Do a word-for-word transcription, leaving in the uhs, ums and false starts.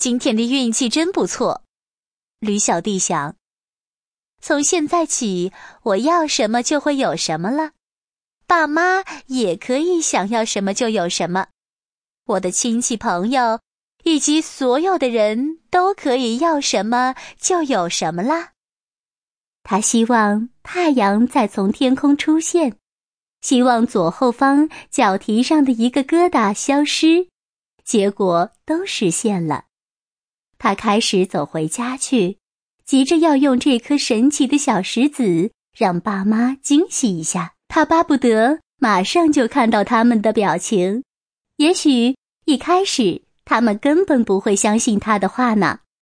今天的运气真不错。驴小弟想，从现在起，我要什么就会有什么了。爸妈也可以想要什么就有什么。我的亲戚朋友以及所有的人都可以要什么就有什么啦。他希望太阳再从天空出现，希望左后方脚蹄上的一个疙瘩消失，结果都实现了。他开始走回家去，急着要用这颗神奇的小石子让爸妈惊喜一下。他巴不得马上就看到他们的表情，也许一开始他们根本不会相信他的话呢。